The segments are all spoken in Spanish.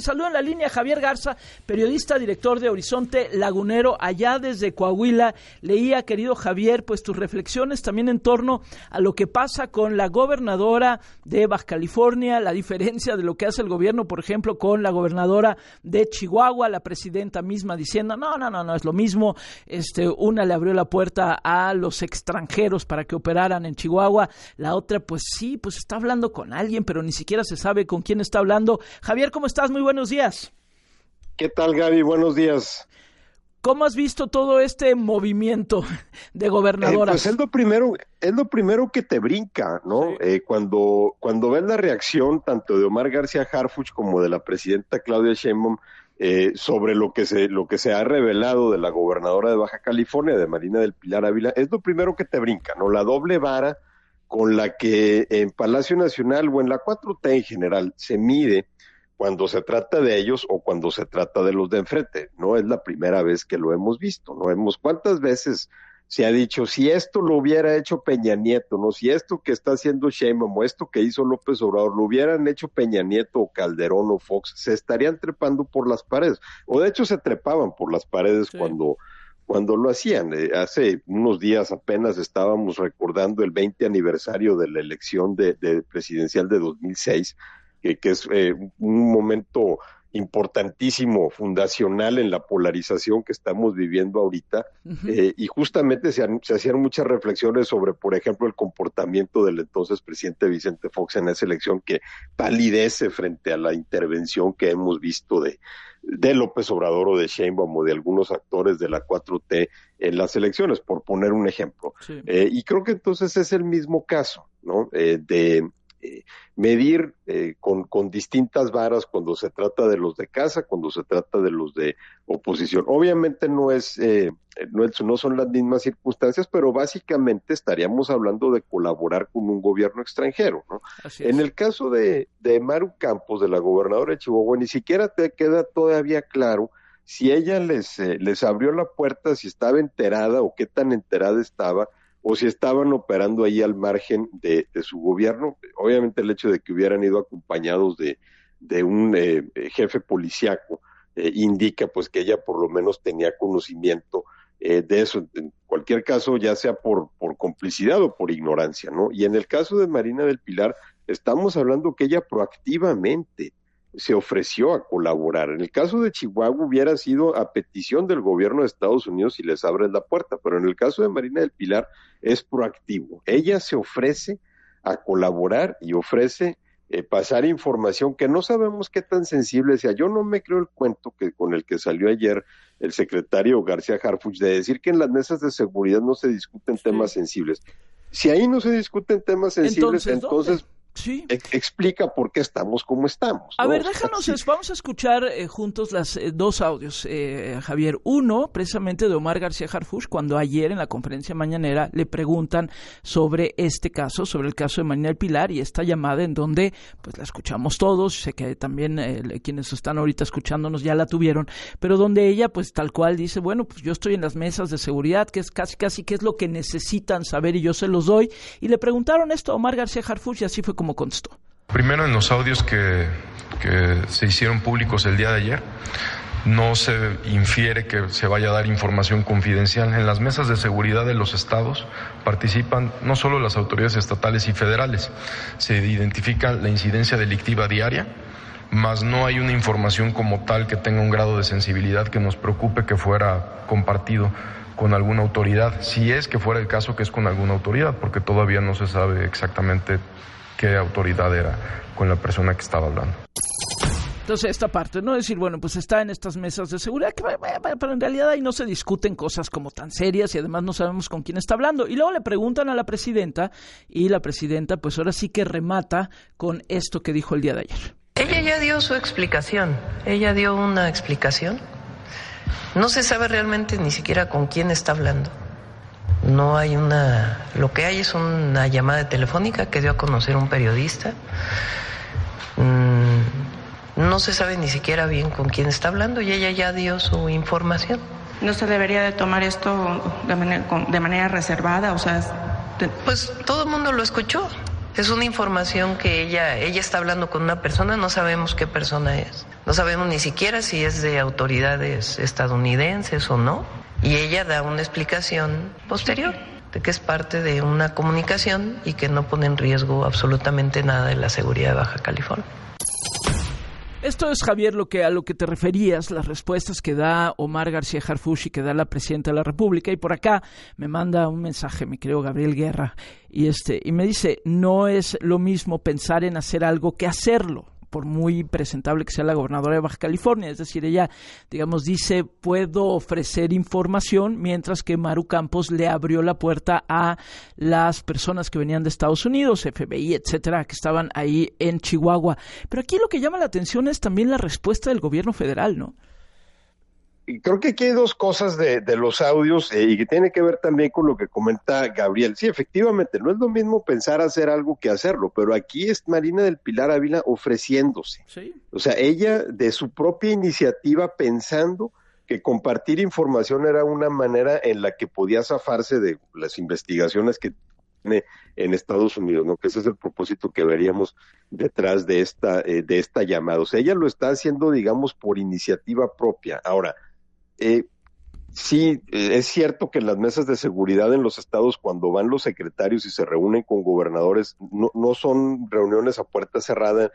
saludo en la línea Javier Garza, periodista, director de Horizonte Lagunero, allá desde Coahuila. Leía, querido Javier, pues tus reflexiones también en torno a lo que pasa con la gobernadora de Baja California, la diferencia de lo que hace el gobierno, por ejemplo, con la gobernadora de Chihuahua, la presidenta misma diciendo, no, es lo mismo, una le abrió la puerta a los extranjeros para que operaran en Chihuahua, la otra, pues sí, pues está hablando con alguien, pero ni siquiera se sabe con quién está hablando. Javier, ¿cómo estás? Muy buenos días. ¿Qué tal, Gaby? Buenos días. ¿Cómo has visto todo este movimiento de gobernadoras? Pues es lo primero que te brinca, ¿no? Sí. Cuando ves la reacción tanto de Omar García Harfuch como de la presidenta Claudia Sheinbaum sobre lo que se ha revelado de la gobernadora de Baja California, de Marina del Pilar Ávila, es lo primero que te brinca, ¿no? La doble vara con la que en Palacio Nacional o en la 4T en general se mide cuando se trata de ellos o cuando se trata de los de enfrente. No es la primera vez que lo hemos visto, ¿no? ¿Cuántas veces se ha dicho, si esto lo hubiera hecho Peña Nieto, ¿no? Si esto que está haciendo Sheinbaum o esto que hizo López Obrador lo hubieran hecho Peña Nieto o Calderón o Fox, se estarían trepando por las paredes, o de hecho se trepaban por las paredes sí. Cuando lo hacían. Hace unos días apenas estábamos recordando el 20 aniversario de la elección de presidencial de 2006, que es un momento importantísimo, fundacional en la polarización que estamos viviendo ahorita, y justamente se hacían muchas reflexiones sobre, por ejemplo, el comportamiento del entonces presidente Vicente Fox en esa elección, que palidece frente a la intervención que hemos visto de López Obrador o de Sheinbaum o de algunos actores de la 4T en las elecciones, por poner un ejemplo. Sí. Y creo que entonces es el mismo caso, ¿no? De medir con distintas varas cuando se trata de los de casa, cuando se trata de los de oposición. Obviamente no son las mismas circunstancias, pero básicamente estaríamos hablando de colaborar con un gobierno extranjero, ¿no? En el caso de Maru Campos, de la gobernadora de Chihuahua, ni siquiera te queda todavía claro si ella les abrió la puerta, si estaba enterada o qué tan enterada estaba, o si estaban operando ahí al margen de su gobierno. Obviamente el hecho de que hubieran ido acompañados de un jefe policíaco indica pues que ella por lo menos tenía conocimiento de eso, en cualquier caso, ya sea por complicidad o por ignorancia, ¿no? Y en el caso de Marina del Pilar, estamos hablando que ella proactivamente se ofreció a colaborar. En el caso de Chihuahua hubiera sido a petición del gobierno de Estados Unidos si les abren la puerta, pero en el caso de Marina del Pilar es proactivo. Ella se ofrece a colaborar y ofrece pasar información que no sabemos qué tan sensible sea. Yo no me creo el cuento con el que salió ayer el secretario García Harfuch de decir que en las mesas de seguridad no se discuten temas sensibles. Si ahí no se discuten temas sensibles, entonces sí, explica por qué estamos como estamos, ¿no? A ver, déjanos, vamos a escuchar juntos las dos audios, Javier. Uno, precisamente de Omar García Harfuch, cuando ayer en la conferencia mañanera le preguntan sobre este caso, sobre el caso de Marina del Pilar, y esta llamada en donde pues la escuchamos todos, sé que también quienes están ahorita escuchándonos ya la tuvieron, pero donde ella pues tal cual dice, bueno, pues yo estoy en las mesas de seguridad, que es casi qué es lo que necesitan saber y yo se los doy, y le preguntaron esto a Omar García Harfuch y así fue como contestó. Primero, en los audios que se hicieron públicos el día de ayer, no se infiere que se vaya a dar información confidencial. En las mesas de seguridad de los estados participan no solo las autoridades estatales y federales, se identifica la incidencia delictiva diaria, mas no hay una información como tal que tenga un grado de sensibilidad que nos preocupe que fuera compartido con alguna autoridad, si es que fuera el caso que es con alguna autoridad, porque todavía no se sabe exactamente qué autoridad era con la persona que estaba hablando. Entonces esta parte, ¿no? Decir, bueno, pues está en estas mesas de seguridad, pero en realidad ahí no se discuten cosas como tan serias y además no sabemos con quién está hablando. Y luego le preguntan a la presidenta y la presidenta pues ahora sí que remata con esto que dijo el día de ayer. Ella ya dio su explicación, ella dio una explicación. No se sabe realmente ni siquiera con quién está hablando. No hay lo que hay es una llamada telefónica que dio a conocer un periodista. No se sabe ni siquiera bien con quién está hablando y ella ya dio su información. ¿No se debería de tomar esto de manera reservada? O sea, pues todo el mundo lo escuchó. Es una información que ella está hablando con una persona, no sabemos qué persona es. No sabemos ni siquiera si es de autoridades estadounidenses o no. Y ella da una explicación posterior de que es parte de una comunicación y que no pone en riesgo absolutamente nada de la seguridad de Baja California. Esto es, Javier, a lo que te referías, las respuestas que da Omar García Harfuch y que da la presidenta de la República. Y por acá me manda un mensaje, mi querido Gabriel Guerra, y me dice, no es lo mismo pensar en hacer algo que hacerlo, por muy presentable que sea la gobernadora de Baja California. Es decir, ella, digamos, dice, puedo ofrecer información, mientras que Maru Campos le abrió la puerta a las personas que venían de Estados Unidos, FBI, etcétera, que estaban ahí en Chihuahua. Pero aquí lo que llama la atención es también la respuesta del gobierno federal, ¿no? Y creo que aquí hay dos cosas de los audios y que tiene que ver también con lo que comenta Gabriel. Sí, efectivamente, no es lo mismo pensar hacer algo que hacerlo, pero aquí es Marina del Pilar Ávila ofreciéndose. ¿Sí? O sea, ella de su propia iniciativa pensando que compartir información era una manera en la que podía zafarse de las investigaciones que tiene en Estados Unidos, ¿no? Que ese es el propósito que veríamos detrás de esta llamada. O sea, ella lo está haciendo, digamos, por iniciativa propia. Ahora, sí, es cierto que en las mesas de seguridad en los estados, cuando van los secretarios y se reúnen con gobernadores, no son reuniones a puerta cerrada.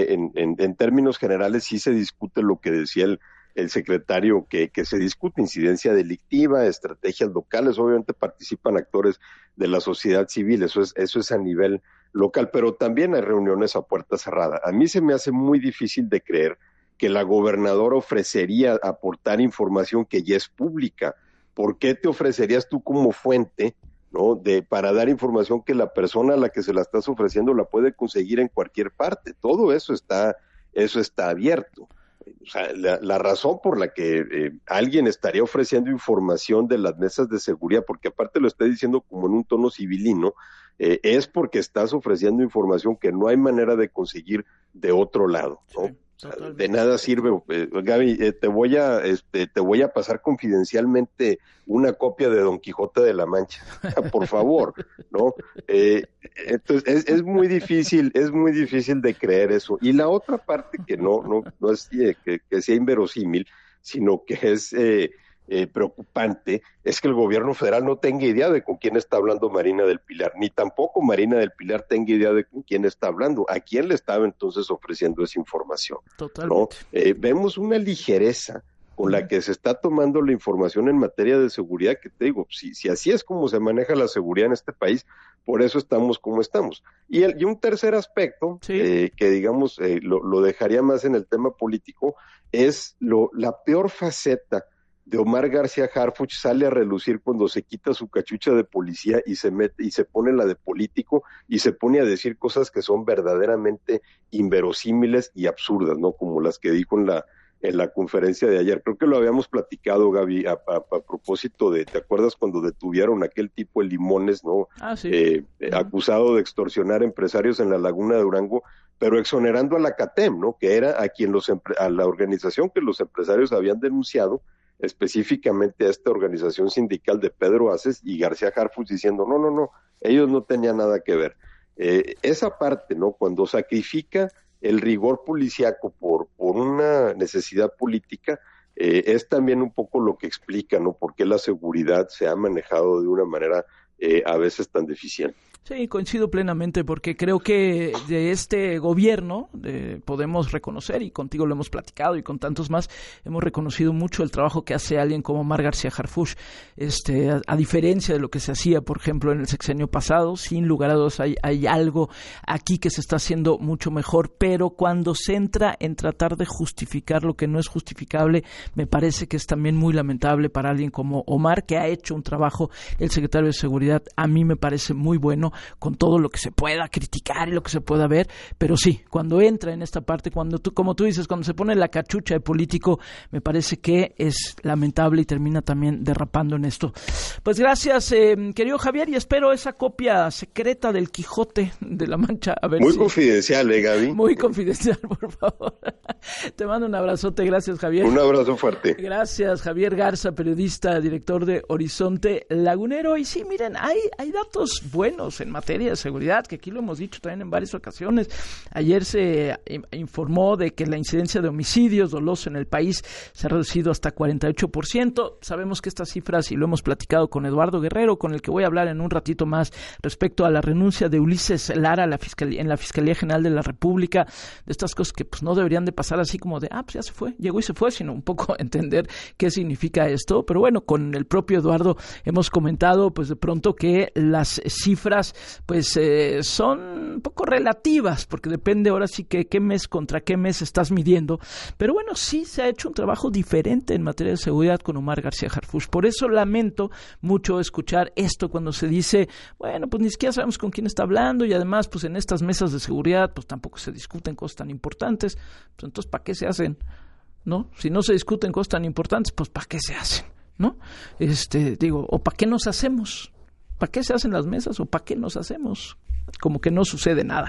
En términos generales sí se discute lo que decía el secretario, que se discute incidencia delictiva, estrategias locales. Obviamente participan actores de la sociedad civil, eso es a nivel local, pero también hay reuniones a puerta cerrada. A mí se me hace muy difícil de creer que la gobernadora ofrecería aportar información que ya es pública. ¿Por qué te ofrecerías tú como fuente, ¿no? Para dar información que la persona a la que se la estás ofreciendo la puede conseguir en cualquier parte? Todo eso está abierto. O sea, la razón por la que alguien estaría ofreciendo información de las mesas de seguridad, porque aparte lo está diciendo como en un tono civilino, es porque estás ofreciendo información que no hay manera de conseguir de otro lado, ¿no? Sí. De nada sirve, Gaby, te voy a pasar confidencialmente una copia de Don Quijote de la Mancha, por favor, ¿no? Entonces es muy difícil de creer eso. Y la otra parte que no es que sea inverosímil, sino que es preocupante, es que el gobierno federal no tenga idea de con quién está hablando Marina del Pilar, ni tampoco Marina del Pilar tenga idea de con quién está hablando, a quién le estaba entonces ofreciendo esa información. Totalmente. ¿No? Vemos una ligereza con la que se está tomando la información en materia de seguridad, que te digo, si así es como se maneja la seguridad en este país, por eso estamos como estamos. Y un tercer aspecto, ¿sí? Que digamos lo dejaría más en el tema político, es la peor faceta de Omar García Harfuch sale a relucir cuando se quita su cachucha de policía y se pone la de político y se pone a decir cosas que son verdaderamente inverosímiles y absurdas, ¿no? Como las que dijo en la conferencia de ayer. Creo que lo habíamos platicado, Gaby, a propósito ¿te acuerdas cuando detuvieron a aquel tipo de Limones, ¿no? Sí. Acusado de extorsionar empresarios en la Laguna de Durango, pero exonerando a la CATEM, ¿no? Que era a la organización que los empresarios habían denunciado, específicamente a esta organización sindical de Pedro Aces, y García Harfuch diciendo, no, ellos no tenían nada que ver. Esa parte, ¿no? Cuando sacrifica el rigor policíaco por una necesidad política, es también un poco lo que explica, ¿no? Por qué la seguridad se ha manejado de una manera a veces tan deficiente. Sí, coincido plenamente, porque creo que de este gobierno podemos reconocer, y contigo lo hemos platicado y con tantos más, hemos reconocido mucho el trabajo que hace alguien como Omar García Harfuch, a diferencia de lo que se hacía, por ejemplo, en el sexenio pasado. Sin lugar a dudas hay algo aquí que se está haciendo mucho mejor, pero cuando se entra en tratar de justificar lo que no es justificable, me parece que es también muy lamentable para alguien como Omar, que ha hecho un trabajo, el secretario de Seguridad, a mí me parece muy bueno, con todo lo que se pueda criticar y lo que se pueda ver, pero sí, cuando entra en esta parte, como tú dices, cuando se pone la cachucha de político, me parece que es lamentable y termina también derrapando en esto. Pues gracias, querido Javier, y espero esa copia secreta del Quijote de la Mancha. A ver, muy confidencial, Gaby. Muy confidencial, por favor. Te mando un abrazote, gracias, Javier. Un abrazo fuerte. Gracias, Javier Garza, periodista, director de Horizonte Lagunero. Y sí, miren, hay datos buenos en materia de seguridad, que aquí lo hemos dicho también en varias ocasiones. Ayer se informó de que la incidencia de homicidios dolosos en el país se ha reducido hasta 48%. Sabemos que estas cifras, y lo hemos platicado con Eduardo Guerrero, con el que voy a hablar en un ratito más, respecto a la renuncia de Ulises Lara en la Fiscalía General de la República, de estas cosas que pues no deberían de pasar así como de, pues ya se fue, llegó y se fue, sino un poco entender qué significa esto. Pero bueno, con el propio Eduardo hemos comentado pues de pronto que las cifras pues son un poco relativas, porque depende ahora sí que qué mes contra qué mes estás midiendo. Pero bueno, sí se ha hecho un trabajo diferente en materia de seguridad con Omar García Harfuch. Por eso lamento mucho escuchar esto cuando se dice, bueno, pues ni siquiera sabemos con quién está hablando, y además pues en estas mesas de seguridad pues tampoco se discuten cosas tan importantes. Pues entonces, ¿para qué se hacen? ¿No? Si no se discuten cosas tan importantes, pues ¿para qué se hacen? ¿No? ¿O para qué nos hacemos? ¿Para qué se hacen las mesas o para qué nos hacemos? Como que no sucede nada.